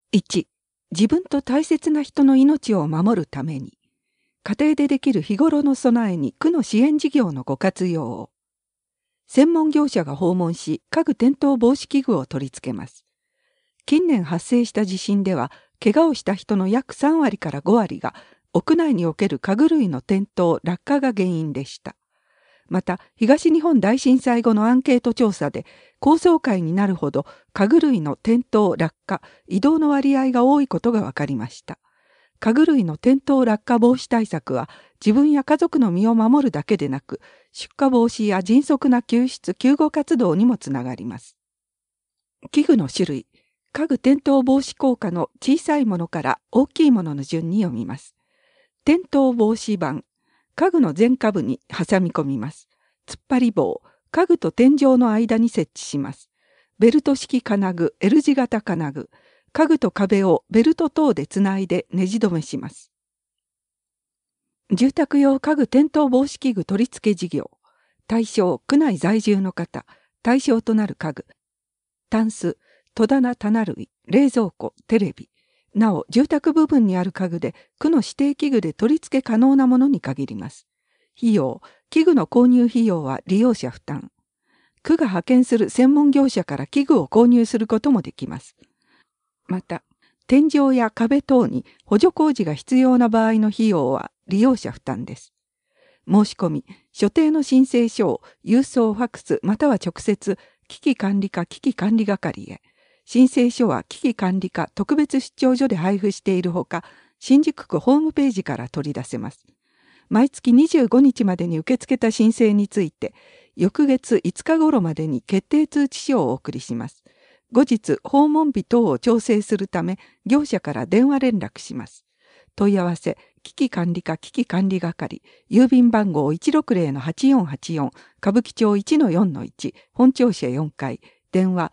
1、自分と大切な人の命を守るために、家庭でできる日頃の備えに区の支援事業のご活用を。専門業者が訪問し、家具転倒防止器具を取り付けます。近年発生した地震では、怪我をした人の約3割から5割が、屋内における家具類の転倒・落下が原因でした。また、東日本大震災後のアンケート調査で、高層階になるほど家具類の転倒・落下、移動の割合が多いことが分かりました。家具類の転倒・落下防止対策は、自分や家族の身を守るだけでなく、出火防止や迅速な救出・救護活動にもつながります。器具の種類、家具転倒防止効果の小さいものから大きいものの順に読みます。転倒防止板、家具の前下部に挟み込みます。突っ張り棒、家具と天井の間に設置します。ベルト式金具、L 字型金具、家具と壁をベルト等でつないでネジ止めします。住宅用家具転倒防止器具取り付け事業、対象、区内在住の方、対象となる家具、タンス、戸棚棚類、冷蔵庫、テレビ、なお、住宅部分にある家具で、区の指定器具で取り付け可能なものに限ります。費用、器具の購入費用は利用者負担。区が派遣する専門業者から器具を購入することもできます。また、天井や壁等に補助工事が必要な場合の費用は利用者負担です。申し込み、所定の申請書を郵送ファックスまたは直接、危機管理課危機管理係へ。申請書は危機管理課特別出張所で配布しているほか、新宿区ホームページから取り出せます。毎月25日までに受け付けた申請について、翌月5日頃までに決定通知書をお送りします。後日、訪問日等を調整するため、業者から電話連絡します。問い合わせ、危機管理課危機管理係、郵便番号 160-8484、歌舞伎町 1-4-1、本庁舎4階、電話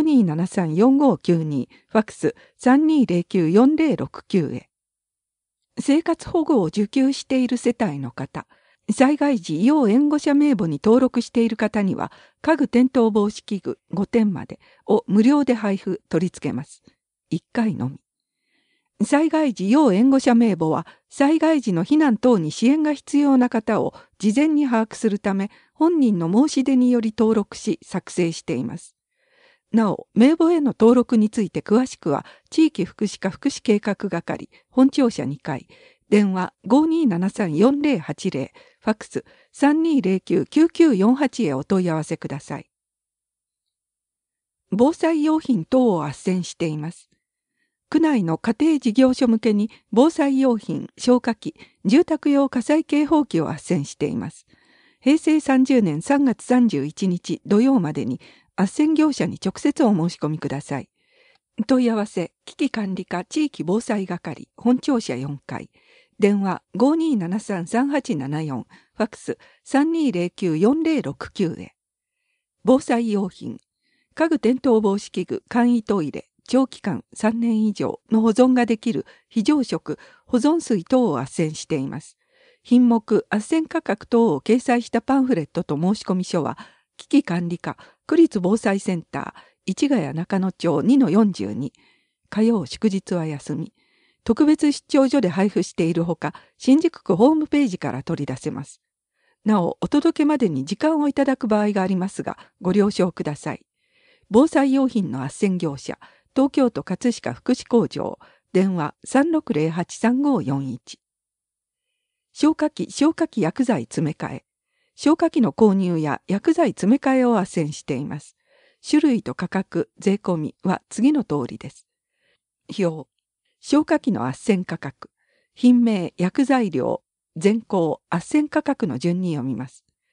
5273-4592、ファックス 3209-4069 へ。生活保護を受給している世帯の方、災害時要援護者名簿に登録している方には、家具転倒防止器具5点までを無料で配布取り付けます。1回のみ。災害時要援護者名簿は、災害時の避難等に支援が必要な方を事前に把握するため、本人の申し出により登録し作成しています。なお、名簿への登録について詳しくは、地域福祉課福祉計画係、本庁舎2階、電話 5273-4080、ファックス 3209-9948 へお問い合わせください。防災用品等を斡旋しています。区内の家庭事業所向けに防災用品、消火器、住宅用火災警報器を斡旋しています。平成30年3月31日土曜までに、斡旋業者に直接お申し込みください。問い合わせ、危機管理課地域防災係、本庁舎4階、電話 5273-3874、ファックス 3209-4069 へ。防災用品、家具転倒防止器具、簡易トイレ、長期間3年以上の保存ができる非常食、保存水等を斡旋しています。品目、斡旋価格等を掲載したパンフレットと申し込み書は、危機管理課、区立防災センター、市ヶ谷中野町 2-42、火曜祝日は休み、特別出張所で配布しているほか、新宿区ホームページから取り出せます。なお、お届けまでに時間をいただく場合がありますが、ご了承ください。防災用品の斡旋業者、東京都葛飾福祉工場、電話 3608-3541。消火器薬剤詰め替え。消火器の購入や薬剤詰め替えを斡旋しています。種類と価格、税込みは次の通りです。表。消火器の斡旋価格。品名、薬剤量、全項、斡旋価格の順に読みます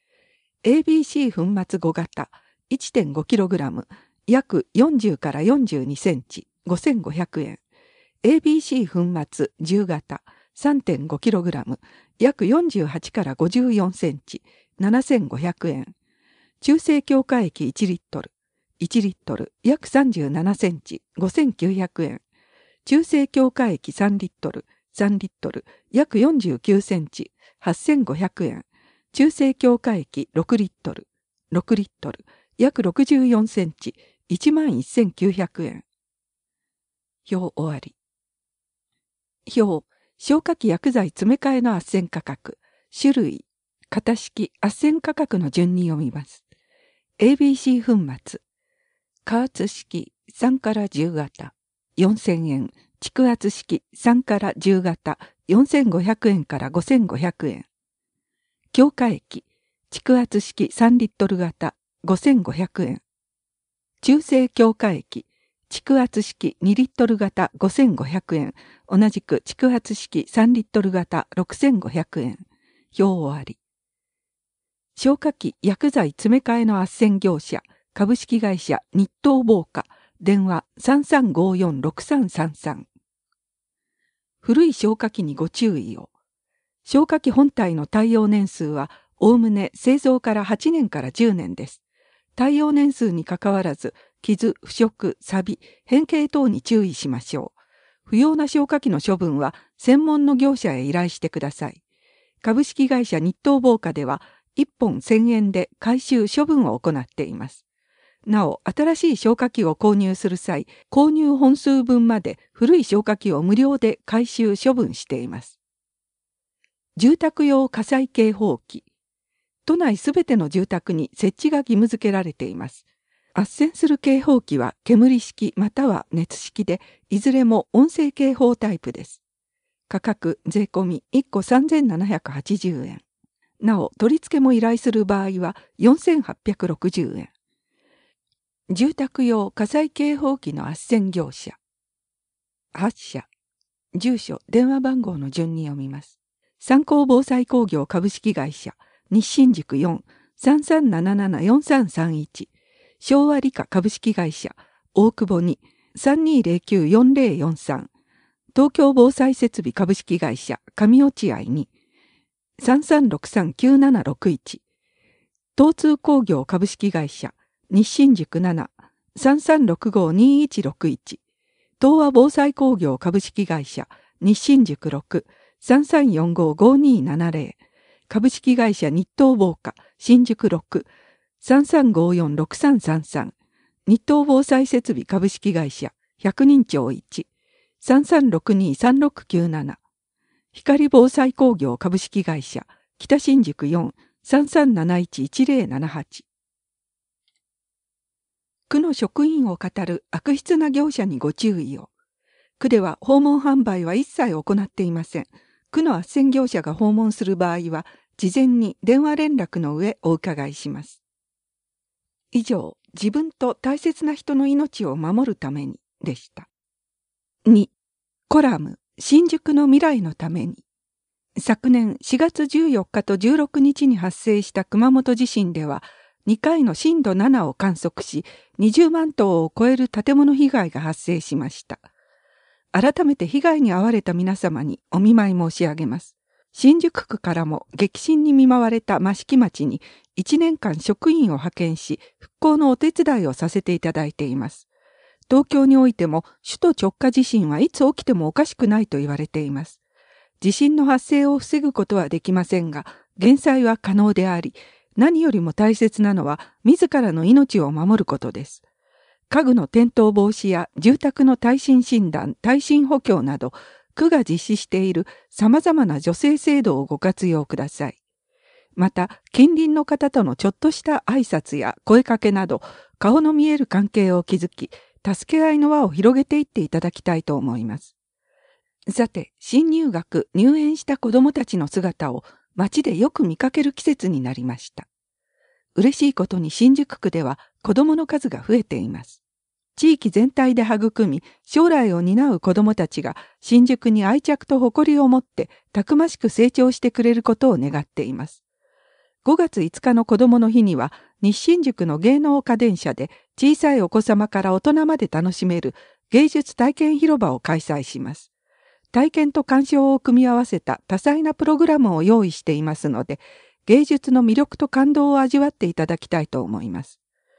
。ABC 粉末5型、1.5kg、約40から42センチ、5500円。ABC 粉末10型、3.5kg、約48から54センチ、7500円。中性強化液1リットル、1リットル、約37センチ、5900円。中性強化液3リットル、3リットル、約49センチ、8500円。中性強化液6リットル、6リットル、約64センチ、11900円。 表終わり。表、消火器薬剤詰め替えの斡旋価格、種類、型式、斡旋価格の順に読みます。ABC 粉末、加圧式3から10型、4000円、蓄圧式3から10型、4500円から5500円。強化液、蓄圧式3リットル型、5500円。中性強化液、蓄圧式2リットル型5500円。同じく蓄圧式3リットル型6500円。表終わり。消火器薬剤詰め替えの斡旋業者、株式会社日東防火、電話3354-6333。古い消火器にご注意を。消火器本体の耐用年数は、おおむね製造から8年から10年です。耐用年数にかかわらず、傷、腐食、錆、変形等に注意しましょう。不要な消火器の処分は、専門の業者へ依頼してください。株式会社日東防火では、1本1000円で回収処分を行っています。なお、新しい消火器を購入する際、購入本数分まで古い消火器を無料で回収処分しています。住宅用火災警報器。都内すべての住宅に設置が義務付けられています。斡旋する警報器は煙式または熱式で、いずれも音声警報タイプです。価格税込み1個3780円。なお、取り付けも依頼する場合は4860円。住宅用火災警報器の斡旋業者。発社。住所、電話番号の順に読みます。参考防災工業株式会社、日新宿 4-3377-4331。昭和理科株式会社、大久保 2-3209-4043。東京防災設備株式会社、上落合 2-3363-9761。東通工業株式会社、日新宿 7-3365-2161。東和防災工業株式会社、日新宿 6-3345-5270。株式会社日東防火、新宿 6-3354-6333。日東防災設備株式会社、百人町 1-3362-3697。光防災工業株式会社、北新宿 4-3371-1078。区の職員を語る悪質な業者にご注意を。区では訪問販売は一切行っていません。区の斡旋業者が訪問する場合は、事前に電話連絡の上お伺いします。以上、自分と大切な人の命を守るためにでした。2、コラム、新宿の未来のために。昨年4月14日と16日に発生した熊本地震では、2回の震度7を観測し、20万棟を超える建物被害が発生しました。改めて被害に遭われた皆様にお見舞い申し上げます。新宿区からも激震に見舞われた益城町に1年間職員を派遣し、復興のお手伝いをさせていただいています。東京においても首都直下地震はいつ起きてもおかしくないと言われています。地震の発生を防ぐことはできませんが、減災は可能であり、何よりも大切なのは自らの命を守ることです。家具の転倒防止や住宅の耐震診断、耐震補強など、区が実施している様々な助成制度をご活用ください。また、近隣の方とのちょっとした挨拶や声かけなど、顔の見える関係を築き、助け合いの輪を広げていっていただきたいと思います。さて、新入学、入園した子どもたちの姿を街でよく見かける季節になりました。嬉しいことに新宿区では子どもの数が増えています。地域全体で育み、将来を担う子どもたちが新宿に愛着と誇りを持ってたくましく成長してくれることを願っています。5月5日の子どもの日には、日新宿の芸能家電車で小さいお子様から大人まで楽しめる芸術体験広場を開催します。体験と鑑賞を組み合わせた多彩なプログラムを用意していますので、芸術の魅力と感動を味わっていただきたいと思います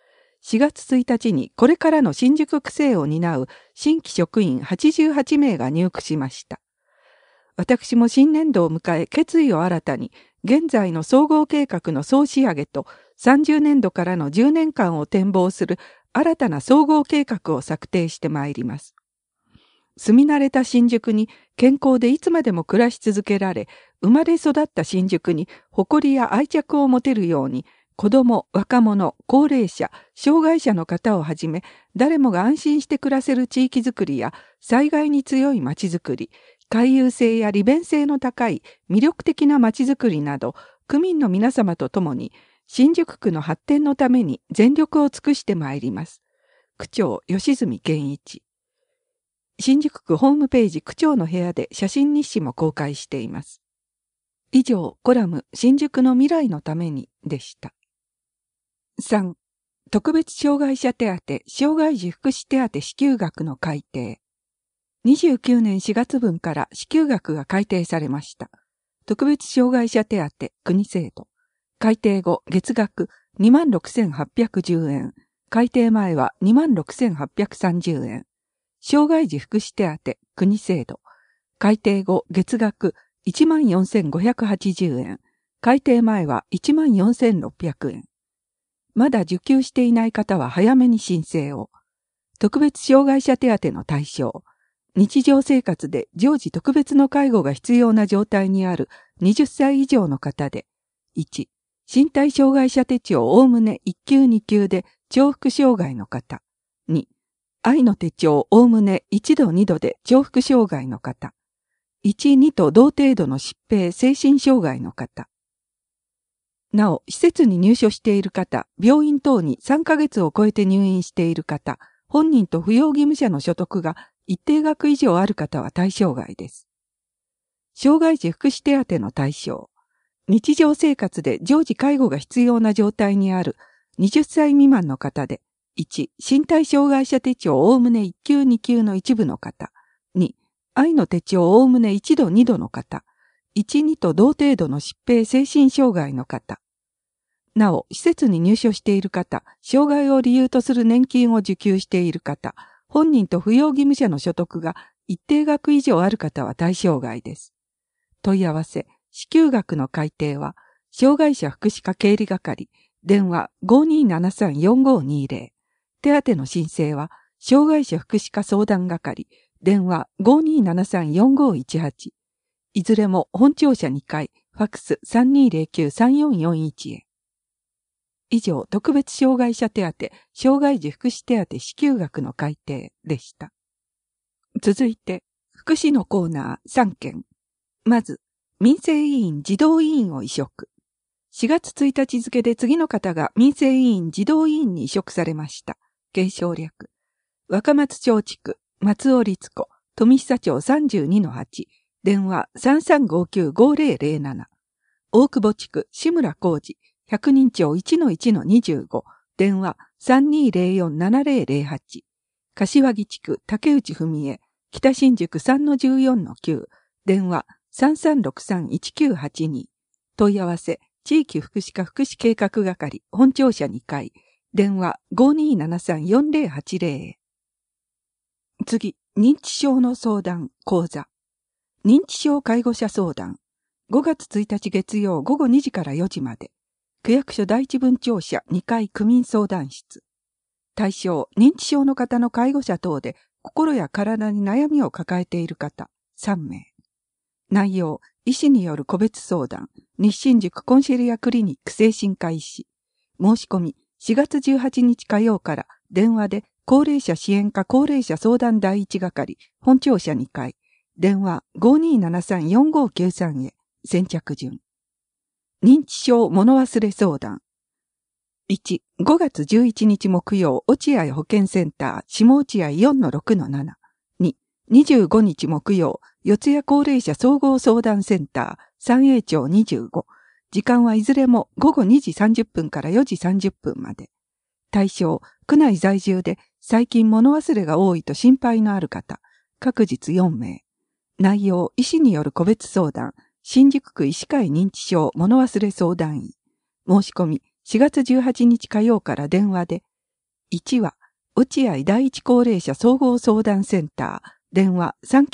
。4月1日にこれからの新宿区政を担う新規職員88名が入区しました。私も新年度を迎え決意を新たに、現在の総合計画の総仕上げと30年度からの10年間を展望する新たな総合計画を策定してまいります。 住み慣れた新宿に健康でいつまでも暮らし続けられ、生まれ育った新宿に誇りや愛着を持てるように、子供、若者、高齢者、障害者の方をはじめ、誰もが安心して暮らせる地域づくりや、災害に強い街づくり、回遊性や利便性の高い魅力的な街づくりなど、区民の皆様と共に、新宿区の発展のために全力を尽くしてまいります。区長、吉住健一。新宿区ホームページ区長の部屋で写真日誌も公開しています。以上、コラム、新宿の未来のためにでした。3. 特別障害者手当、障害児福祉手当支給額の改定。29年4月分から支給額が改定されました。特別障害者手当、国制度。改定後、月額 26,810 円。改定前は 26,830 円。障害児福祉手当、国制度。改定後、月額 14,580 円。改定前は 14,600 円。まだ受給していない方は早めに申請を。特別障害者手当の対象。日常生活で常時特別の介護が必要な状態にある20歳以上の方で。1. 身体障害者手帳おおむね1級2級で重複障害の方。2. 愛の手帳おおむね1度2度で重複障害の方。1、2と同程度の疾病精神障害の方。なお、施設に入所している方、病院等に3ヶ月を超えて入院している方、本人と扶養義務者の所得が一定額以上ある方は対象外です。障害児福祉手当の対象。日常生活で常時介護が必要な状態にある20歳未満の方で、1、身体障害者手帳おおむね1級2級の一部の方。2、愛の手帳おおむね1度2度の方。1、2と同程度の疾病精神障害の方。なお、施設に入所している方、障害を理由とする年金を受給している方、本人と扶養義務者の所得が一定額以上ある方は対象外です。問い合わせ、支給額の改定は、障害者福祉課経理係、電話 5273-4520。手当の申請は、障害者福祉課相談係、電話 5273-4518。いずれも本庁舎2階、ファックス 3209-3441 へ。以上、特別障害者手当、障害児福祉手当支給額の改定でした。続いて、福祉のコーナー3件。まず、民生委員児童委員を委嘱。4月1日付で次の方が民生委員児童委員に委嘱されました。継承略。若松町地区、松尾律子、富久町 32-8。電話 3359-5007。大久保地区、志村浩二、百人町 1-1-25。電話 3204-7008。柏木地区、竹内文江、北新宿 3-14-9。電話 3363-1982。問い合わせ、地域福祉課福祉計画係、本庁舎2階。電話 5273-4080。次、認知症の相談、講座。認知症介護者相談。5月1日月曜午後2時から4時まで。区役所第一分庁舎2階区民相談室。対象、認知症の方の介護者等で心や体に悩みを抱えている方、3名。内容、医師による個別相談、日新宿コンシェリアクリニック精神科医師。申し込み、4月18日火曜から電話で高齢者支援課高齢者相談第一係、本庁舎2階。電話 5273-4593 へ、先着順。認知症物忘れ相談。1、5月11日木曜、落合保健センター、下落合 4-6-7。2、25日木曜、四谷高齢者総合相談センター、三栄町25。時間はいずれも午後2時30分から4時30分まで。対象、区内在住で最近物忘れが多いと心配のある方、各日4名。内容、医師による個別相談、新宿区医師会認知症物忘れ相談員。申し込み、4月18日火曜から電話で、1は、落合第一高齢者総合相談センター、電話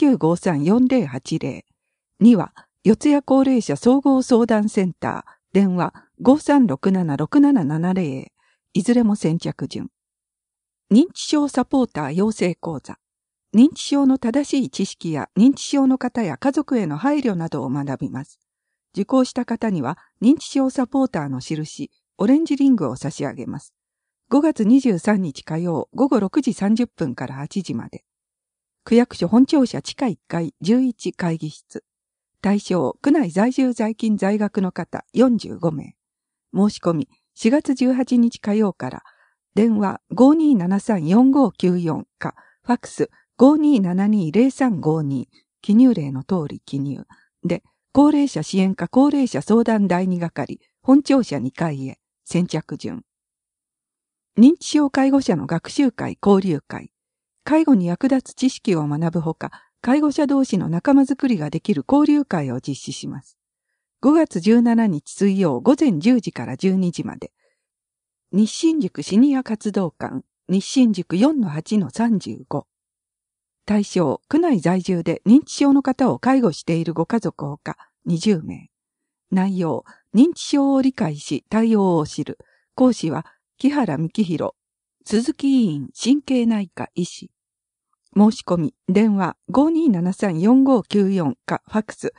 3953-4080。2は、四谷高齢者総合相談センター、電話 5367-6770。いずれも先着順。認知症サポーター養成講座。 認知症の正しい知識や認知症の方や家族への配慮などを学びます。受講した方には認知症サポーターの印、オレンジリングを差し上げます。5月23日火曜午後6時30分から8時まで。区役所本庁舎地下1階11会議室。対象、区内在住在勤在学の方45名。申し込み、4月18日火曜から、電話 5273-4594 か、ファックス 5272-0352、記入例の通り記入。で、高齢者支援課高齢者相談第2係、本庁舎2階へ、先着順。認知症介護者の学習会交流会。介護に役立つ知識を学ぶほか、介護者同士の仲間づくりができる交流会を実施します。5月17日水曜午前10時から12時まで。日新宿シニア活動館、日新宿 4-8-35。対象、区内在住で認知症の方を介護しているご家族ほか20名。内容、認知症を理解し対応を知る。講師は木原幹弘、鈴木委員神経内科医師。申し込み、電話 5273-4594 かファックス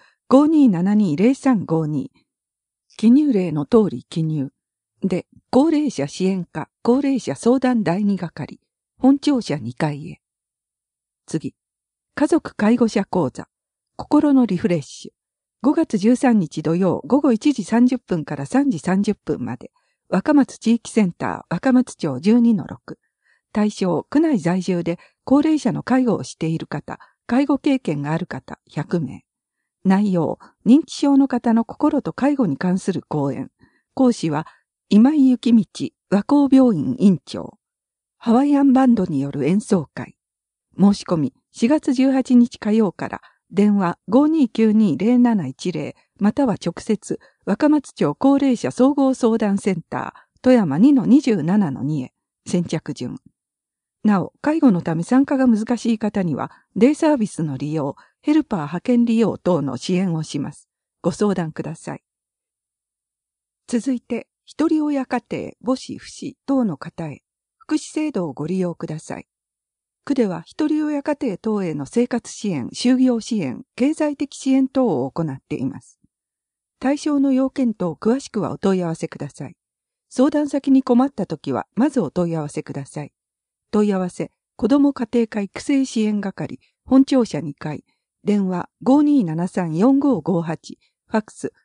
5272-0352。記入例の通り記入。で、高齢者支援課高齢者相談第2係、本庁舎2階へ。次。家族介護者講座。心のリフレッシュ。5月13日土曜午後1時30分から3時30分まで。若松地域センター若松町 12-6。対象、区内在住で高齢者の介護をしている方、介護経験がある方100名。内容、認知症の方の心と介護に関する講演。講師は、今井幸道和光病院院長。ハワイアンバンドによる演奏会。申し込み、4月18日火曜から、電話 5292-0710 または直接、若松町高齢者総合相談センター、富山 2-27-2 へ、先着順。なお、介護のため参加が難しい方には、デイサービスの利用、ヘルパー派遣利用等の支援をします。ご相談ください。続いて、一人親家庭、母子、父子等の方へ、福祉制度をご利用ください。区では、一人親家庭等への生活支援、就業支援、経済的支援等を行っています。対象の要件等詳しくはお問い合わせください。相談先に困ったときは、まずお問い合わせください。問い合わせ、子ども家庭科育成支援係、本庁舎2階、電話 5273-4558、ファックス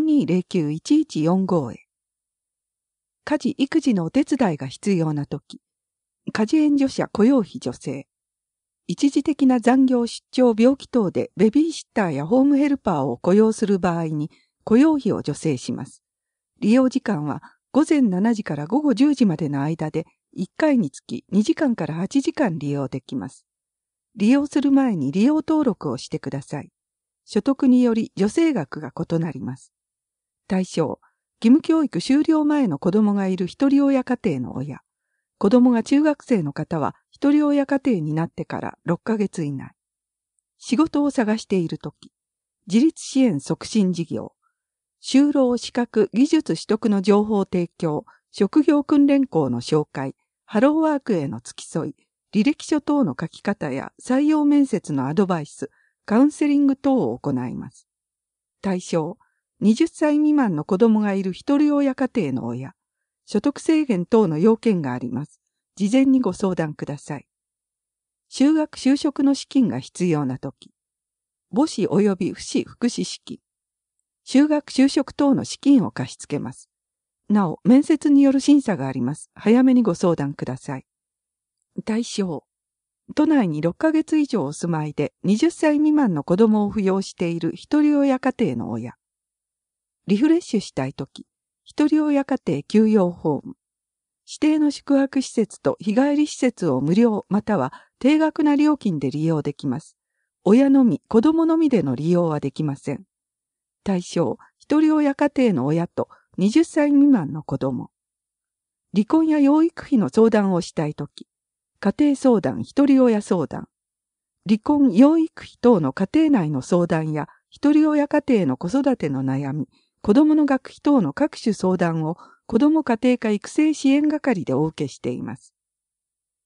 3209-1145 へ。家事・育児のお手伝いが必要なとき、家事援助者雇用費助成、一時的な残業出張病気等でベビーシッターやホームヘルパーを雇用する場合に雇用費を助成します。利用時間は午前7時から午後10時までの間で1回につき2時間から8時間利用できます。利用する前に利用登録をしてください。所得により助成額が異なります。対象、義務教育終了前の子供がいる一人親家庭の親。子供が中学生の方は一人親家庭になってから6ヶ月以内。仕事を探しているとき、自立支援促進事業、就労資格技術取得の情報提供、職業訓練校の紹介、ハローワークへの付き添い、履歴書等の書き方や採用面接のアドバイス、カウンセリング等を行います。対象、20歳未満の子供がいる一人親家庭の親、所得制限等の要件があります。事前にご相談ください。就学就職の資金が必要なとき、母子及び父子福祉資金、就学就職等の資金を貸し付けます。なお、面接による審査があります。早めにご相談ください。対象、都内に6ヶ月以上お住まいで20歳未満の子供を扶養している一人親家庭の親。リフレッシュしたいとき、一人親家庭休養ホーム。指定の宿泊施設と日帰り施設を無料または低額な料金で利用できます。親のみ、子供のみでの利用はできません。対象、一人親家庭の親と20歳未満の子供。離婚や養育費の相談をしたいとき、家庭相談、一人親相談。離婚、養育費等の家庭内の相談や一人親家庭の子育ての悩み、子供の学費等の各種相談を子ども家庭科育成支援係でお受けしています。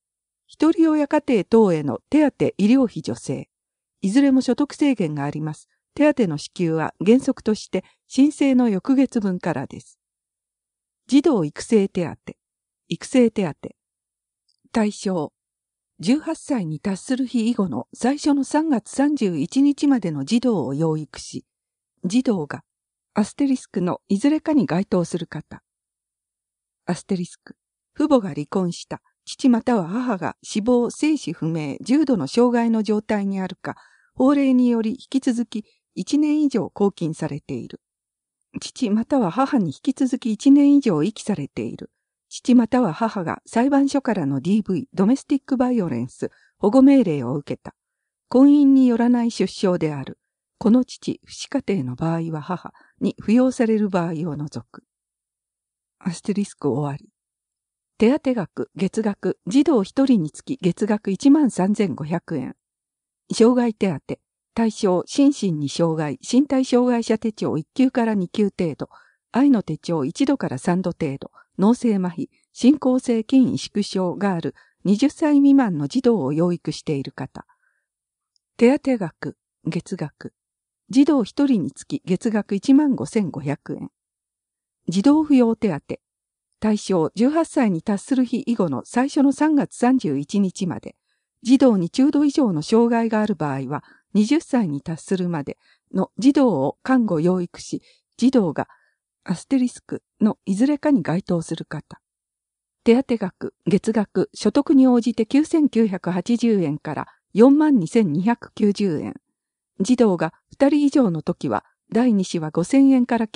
一人親家庭等への手当医療費助成。いずれも所得制限があります。手当の支給は原則として申請の翌月分からです。児童育成手当。育成手当。対象。18歳に達する日以後の最初の3月31日までの児童を養育し、児童がアステリスクのいずれかに該当する方。アステリスク。父母が離婚した。父または母が死亡、生死不明、重度の障害の状態にあるか、法令により引き続き1年以上拘禁されている。父または母に引き続き1年以上遺棄されている。父または母が裁判所からの DV、ドメスティックバイオレンス、保護命令を受けた。婚姻によらない出生である。この父、父子家庭の場合は母に扶養される場合を除く。アステリスク終わり。手当額、月額、児童1人につき月額13,500円。障害手当、対象、心身に障害、身体障害者手帳1級から2級程度、愛の手帳1度から3度程度、脳性麻痺、進行性筋萎縮症がある20歳未満の児童を養育している方。手当額、月額。児童1人につき月額15,500円。児童扶養手当。対象18歳に達する日以後の最初の3月31日まで。児童に中度以上の障害がある場合は20歳に達するまでの児童を看護養育し、児童がアステリスクのいずれかに該当する方。手当額、月額、所得に応じて9,980円から42,290円。児童が2人以上の時は、第2子は5,000円から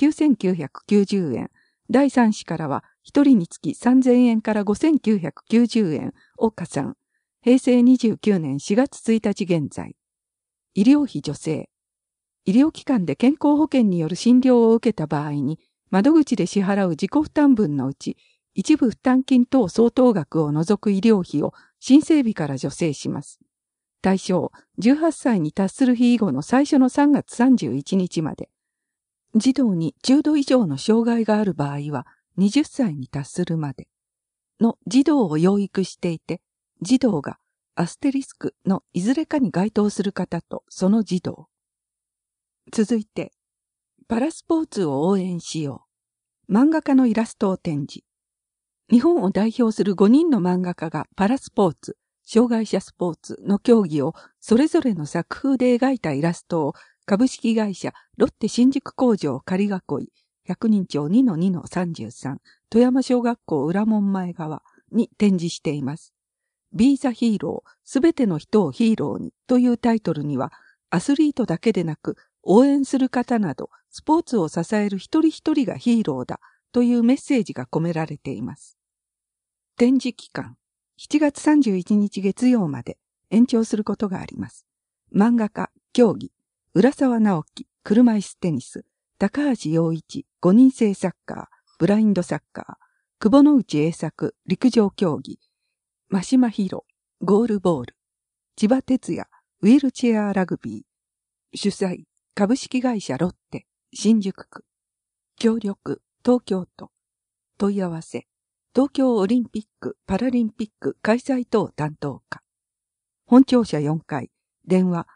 9,990円。第3子からは1人につき3,000円から5,990円を加算。平成29年4月1日現在。医療費助成。医療機関で健康保険による診療を受けた場合に、窓口で支払う自己負担分のうち、一部負担金等相当額を除く医療費を申請日から助成します。対象、18歳に達する日以後の最初の3月31日まで。児童に中度以上の障害がある場合は、20歳に達するまでの児童を養育していて、児童がアステリスクのいずれかに該当する方とその児童。続いて、パラスポーツを応援しよう。漫画家のイラストを展示。日本を代表する5人の漫画家がパラスポーツ、障害者スポーツの競技をそれぞれの作風で描いたイラストを株式会社ロッテ新宿工場仮囲い、百人町 2-2-33 富山小学校裏門前側に展示しています。Be the Hero すべての人をヒーローにというタイトルにはアスリートだけでなく応援する方などスポーツを支える一人一人がヒーローだというメッセージが込められています。展示期間7月31日月曜まで延長することがあります。漫画家、競技、浦沢直樹、車椅子テニス、高橋洋一、5人制サッカー、ブラインドサッカー、久保之内栄作、陸上競技、真島博、ゴールボール、千葉哲也、ウィルチェアラグビー、主催、株式会社ロッテ、新宿区、協力、東京都、問い合わせ、東京オリンピック・パラリンピック開催等担当課。本庁舎4階、電話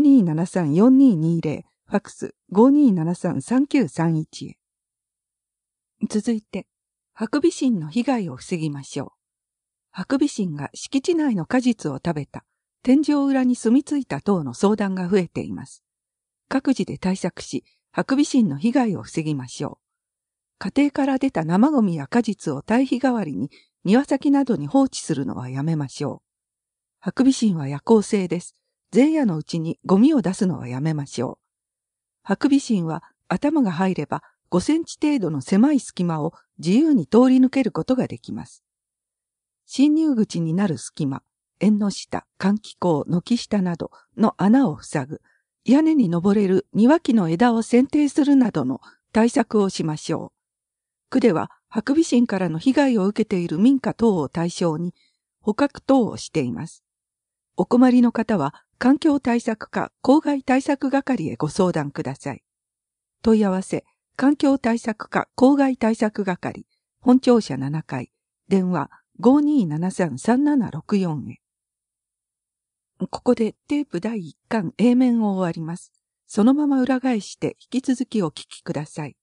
5273-4220、ファックス 5273-3931 へ。続いて、ハクビシンの被害を防ぎましょう。ハクビシンが敷地内の果実を食べた、天井裏に住み着いた等の相談が増えています。各自で対策し、ハクビシンの被害を防ぎましょう。家庭から出た生ゴミや果実を堆肥代わりに庭先などに放置するのはやめましょう。ハクビシンは夜行性です。前夜のうちにゴミを出すのはやめましょう。ハクビシンは頭が入れば5センチ程度の狭い隙間を自由に通り抜けることができます。侵入口になる隙間、縁の下、換気口、軒下などの穴を塞ぐ、屋根に登れる庭木の枝を剪定するなどの対策をしましょう。区ではハクビシンからの被害を受けている民家等を対象に捕獲等をしています。お困りの方は環境対策課公害対策係へご相談ください。問い合わせ、環境対策課公害対策係、本庁舎7階、電話 5273-3764 へ。 ここでテープ第1巻 A 面を終わります。そのまま裏返して引き続きお聞きください。